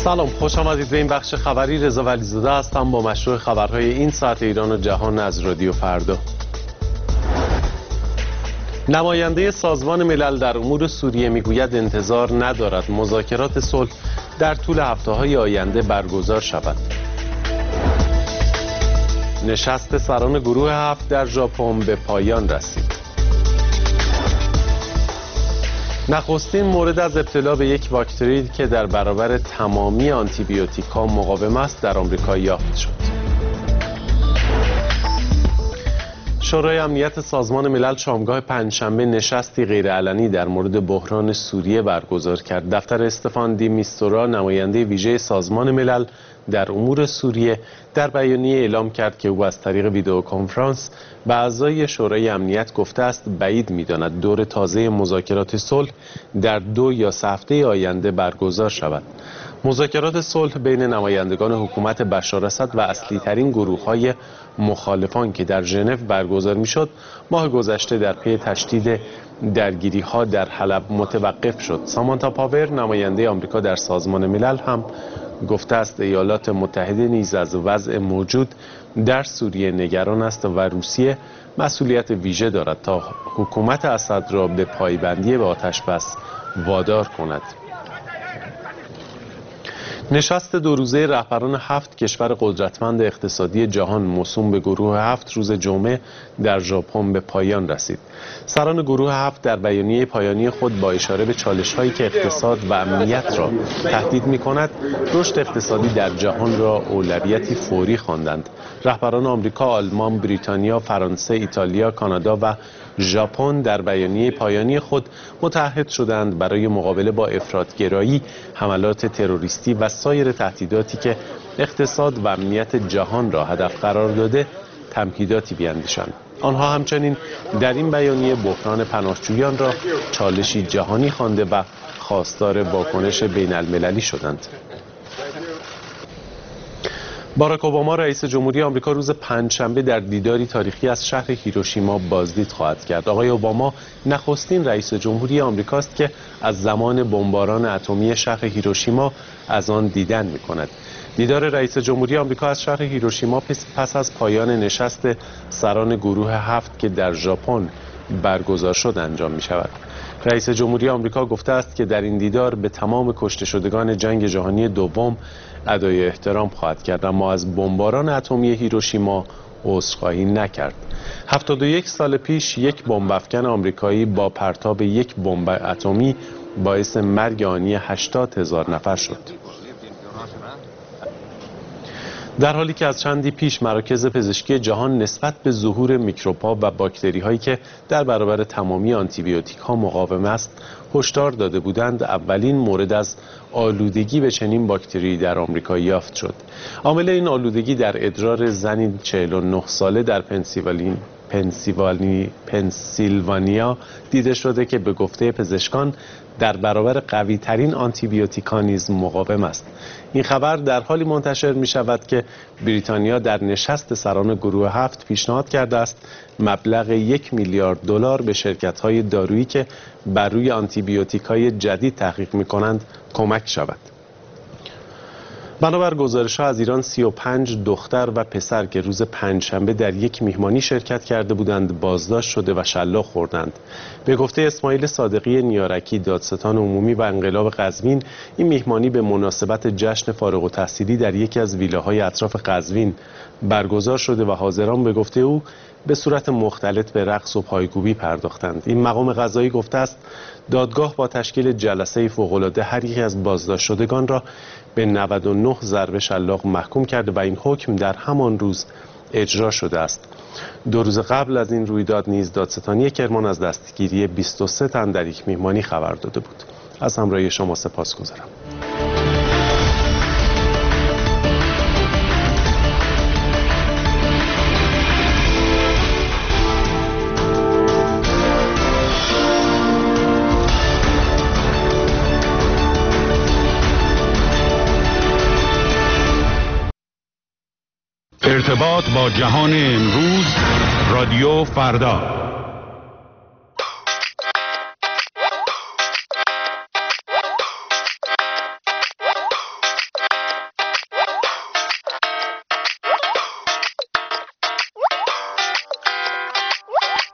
سلام، خوش آمدید به این بخش خبری. رضا ولیزاده هستم با مشروع خبرهای این ساعت ایران و جهان از رادیو فردا. نماینده سازمان ملل در امور سوریه میگوید انتظار ندارد مذاکرات صلح در طول هفته‌های آینده برگزار شود. نشست سران گروه 7 در ژاپن به پایان رسید. نخستین مورد از ابتلا به یک باکتری که در برابر تمامی آنتیبیوتیک‌ها مقاوم است در آمریکا یافت شد. شورای امنیت سازمان ملل شامگاه پنجشنبه نشستی غیرعلنی در مورد بحران سوریه برگزار کرد. دفتر استفان دی میستورا، نماینده ویژه سازمان ملل در امور سوریه، در بیانیه اعلام کرد که او از طریق ویدئو کنفرانس به اعضای شورای امنیت گفته است بعید می‌داند دور تازه مذاکرات صلح در 2 یا 3 هفته آینده برگزار شود. مذاکرات صلح بین نمایندگان حکومت بشار اسد و اصلی ترین گروه‌های مخالفان که در ژنو برگزار می‌شد، ماه گذشته در پی تشدید درگیری‌ها در حلب متوقف شد. سامانتا پاور، نماینده آمریکا در سازمان ملل، هم گفته است ایالات متحده نیز از وضع موجود در سوریه نگران است و روسیه مسئولیت ویژه دارد تا حکومت اسد را به پایبندی به آتش‌بس وادار کند. نشست 2 روزه رهبران 7 کشور قدرتمند اقتصادی جهان موسوم به گروه 7 روز جمعه در ژاپن به پایان رسید. سران گروه 7 در بیانیه پایانی خود با اشاره به چالش‌هایی که اقتصاد و امنیت را تهدید می‌کند، رشد اقتصادی در جهان را اولویتی فوری خواندند. رهبران آمریکا، آلمان، بریتانیا، فرانسه، ایتالیا، کانادا و ژاپن در بیانیه پایانی خود متعهد شدند برای مقابله با افراط‌گرایی، حملات تروریستی و سایر تهدیداتی که اقتصاد و امنیت جهان را هدف قرار داده تمهیداتی بیاندیشند. آنها همچنین در این بیانیه بحران پناهجویان را چالشی جهانی خوانده و خواستار واکنش بین المللی شدند. باراک اوباما رئیس جمهوری آمریکا روز پنجشنبه در دیداری تاریخی از شهر هیروشیما بازدید خواهد کرد. آقای اوباما نخستین رئیس جمهوری آمریکاست که از زمان بمباران اتمی شهر هیروشیما از آن دیدن می‌کند. دیدار رئیس جمهوری آمریکا از شهر هیروشیما پس از پایان نشست سران گروه 7 که در ژاپن برگزار شد انجام می‌شود. رئیس جمهوری آمریکا گفته است که در این دیدار به تمام کشته شدگان جنگ جهانی دوم ادای احترام خواهد کرد، اما از بمباران اتمی هیروشیما عذرخواهی نکرد. 71 سال پیش یک بمب افکن آمریکایی با پرتاب یک بمب اتمی باعث مرگ آنی 80,000 نفر شد. در حالی که از چندی پیش مراکز پزشکی جهان نسبت به ظهور میکروب‌ها و باکتری‌هایی که در برابر تمامی آنتیبیوتیک‌ها مقاوم است هشدار داده بودند، اولین مورد از آلودگی به چنین باکتری در آمریکا یافت شد. عامل این آلودگی در ادرار زنی 49 ساله در پنسیلوانیا دیده شده که به گفته پزشکان در برابر قوی ترین آنتیبیوتیکا نیز مقاوم است. این خبر در حالی منتشر می شود که بریتانیا در نشست سران گروه 7 پیشنهاد کرده است مبلغ 1 میلیارد دلار به شرکت‌های دارویی که بر روی آنتیبیوتیک‌های جدید تحقیق می‌کنند کمک شود. بنابر گزارش‌ها از ایران 35 دختر و پسر که روز پنجشنبه در یک میهمانی شرکت کرده بودند بازداشت شده و شلاق خوردند. به گفته اسماعیل صادقی نیارکی، دادستان عمومی و انقلاب قزوین، این میهمانی به مناسبت جشن فارغ التحصیلی در یکی از ویلاهای اطراف قزوین برگزار شده و حاضران به گفته او به صورت مختلط به رقص و پایکوبی پرداختند. این مقام قضایی گفته است دادگاه با تشکیل جلسه فوق‌العاده هر یک از بازداشت شدگان را به 99 ضربه شلاق محکوم کرده و این حکم در همان روز اجرا شده است. 2 روز قبل از این رویداد نیز دادستانی کرمان از دستگیری 23 تن در یک میهمانی خبر داده بود. از همراهی شما سپاسگزارم. ارتباط با جهان امروز، رادیو فردا.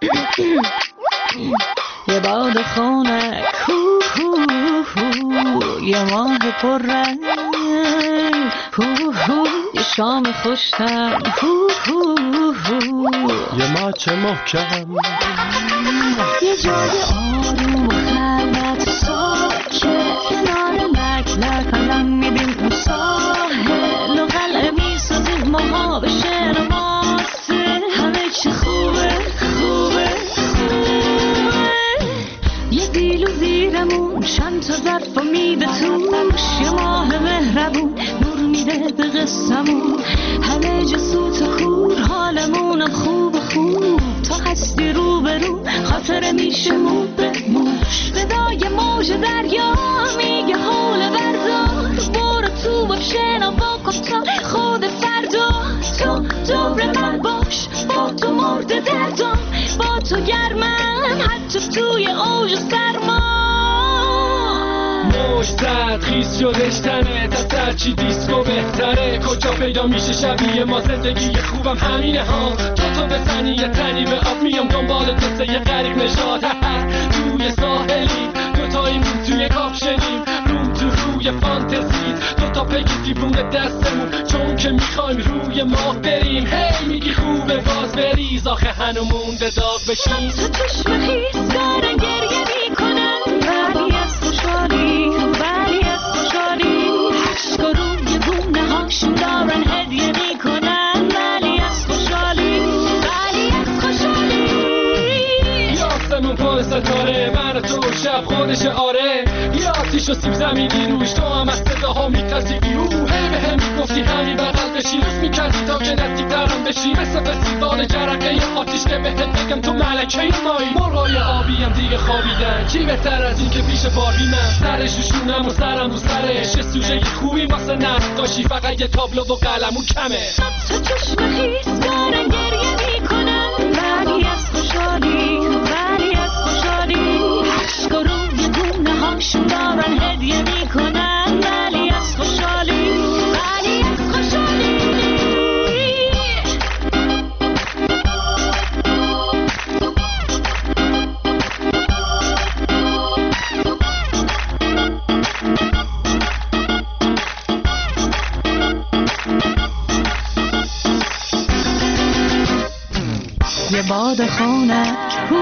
یه باد خنک یه ماه پررنگ یه شام خوشتم یه ماچ محکم یه جای آروم و خلوت ساکت کنار لک لک آدم میدیم اون ساحل و قلعه میسازیم ماها به شعر و ماسه همه چی خوبه خوبه خوبه یه دیلو زیرمون چند تا ظرف و میده توش یه ماه مهربون نور میده به قصمون همه جا سوت و خور حالمونم خوب خوب تا هستی رو به رو خاطره میشه مو به موش صدای موج دریا میگه حول بردار برو تو با شنوا کن تا خود فردا تو دور من باش با تو مرده دردم با تو گرمم حتی توی اوج سرما موج زد خیز شدش تنه تا سرچی دیسکو بهتره کجا پیدا میشه شبیه ما زندگی خوبم همینه ها تو بزنی یه تنی به آب میام دنبال تو یه غریب نشاد توی ساحلی دوتاییمون توی کاپشنیم روم تو روی فانتزی دوتا پیکی دیوونه دستمون چون که میخوایم روی ماه بریم هی میگی خوبه باز بریز آخه هنومون به داغ بشیم تو چشم خیز دارن گریه میکنن ولی از خوشحالی ولی از خوشحالی عشق و روی گونه هاشون دارن هدیه میکنن ولی از خوشحالی ولی از خوشحالی یافتمون پر ستاره من و تو شب خودش آره یا آتیش و سیب زمینی روش تو هم از صداها میترسیدی هی به هم میگفتی همین بغل بشی روز میکردی تا که نزدیک ترم بشی مثل فستیوال جرقه آتیش که بهت بگم تو ملکه مایی مرغای آبیم دیگه خوابیدن کی بهتر از این که پیش باربی من سرش روشونم و سرم رو سرش یه سوژه خوبی واسه نقاشی فقط یه تابلو و قلمو کمه تو چشم خیز دارن گریه میکنن ولی از خوشحالی ولی از خوشحالی عشق و روی گونه هاشون دارن هدیه میکنن ولی از خوشحالی ولی از خوشحالی یه باد خنک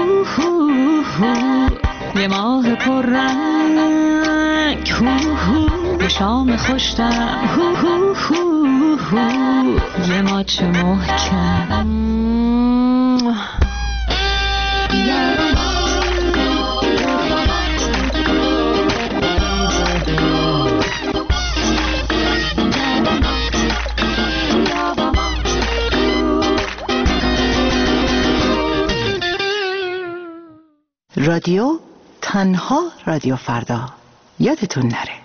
یه ماه پررنگ یه شام خوشتم یه ماچ محکم رادیو تنها رادیو فردا یادتون نره.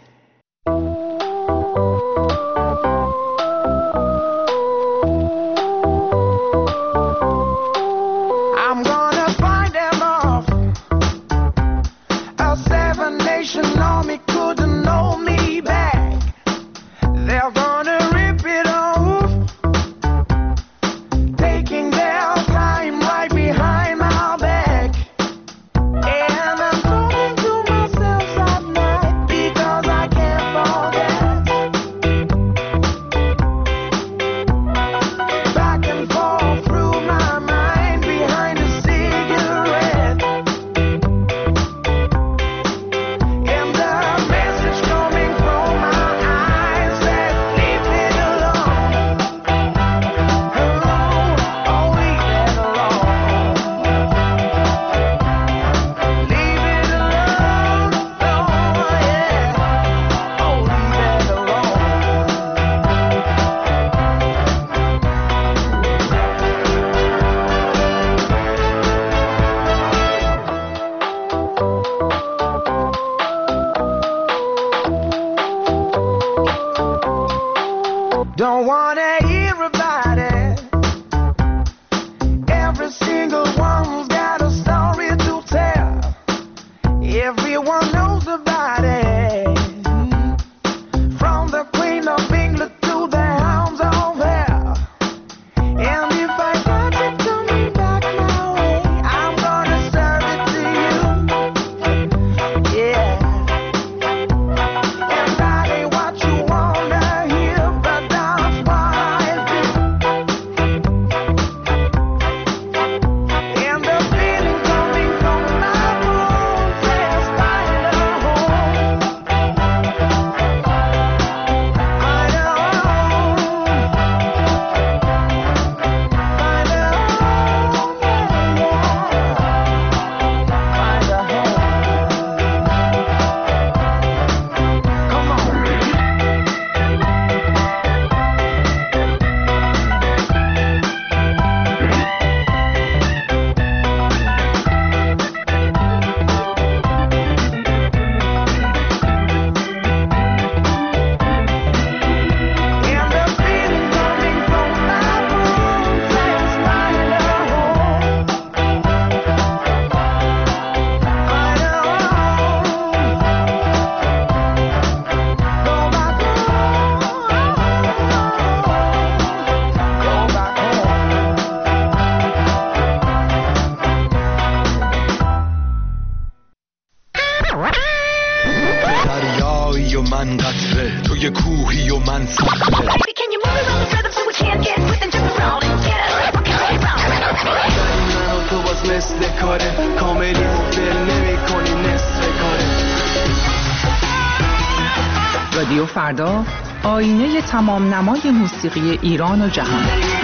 Don't wanna hear about it. Every single one's got a story to tell. Everyone knows about it. From the Queen of England to the hounds of hell. And if I got it coming back my way, I'm کاره کاملی و دل نمی کنی نصف کاره. رادیو فردا، آینه تمام نمای موسیقی ایران و جهان.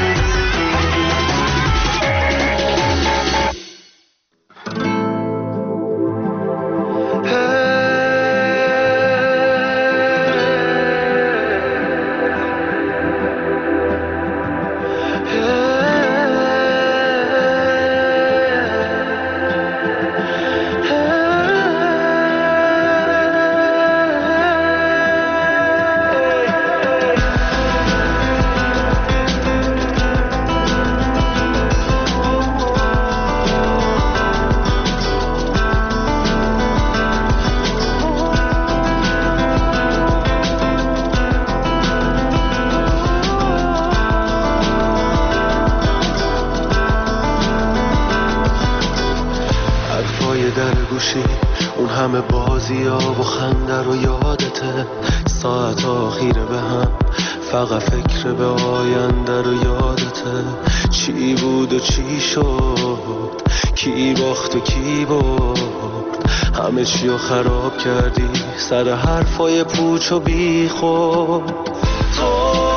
اون همه بازی ها و خنده رو یادته، ساعت آخیره به هم فقط فکر به آینده رو یادته. چی بود و چی شد، کی باخت و کی برد، همه چی رو خراب کردی سر حرفای پوچ و بی خود. تو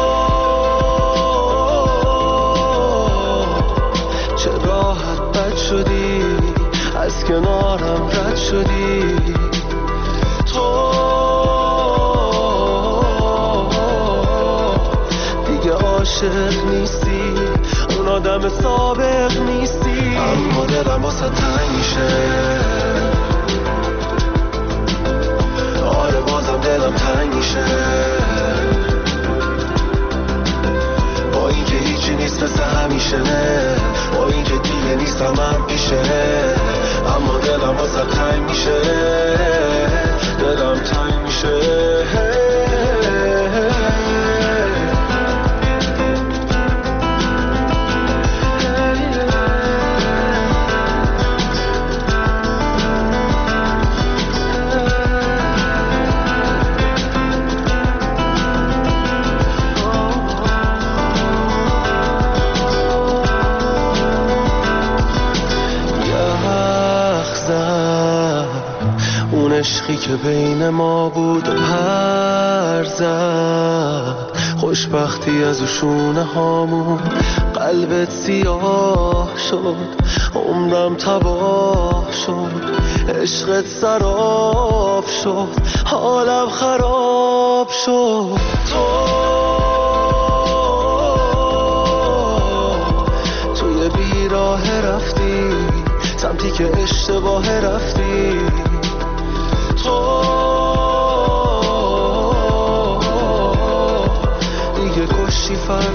چه راحت بد شدی، از کنارم رد شدی. تو دیگه عاشق نیستی، اون آدم سابق نیستی. اما دلم واسه تنگ میشه، آره بازم دلم تنگ میشه. با اینکه هیچی نیست مثل همیشه، با اینکه دیگه نیستم من پیشه، اما دلم واسه تنگ میشه، دلم تنگ میشه. عشقی که بین ما بود و پر زد، خوشبختی از شونه هامون قلبت سیاه شد، عمرم تباه شد، عشقت سراب شد، حالم خراب شد. توی بیراه رفتی سمتی که اشتباه رفتی. تو دیگه کشتی فرد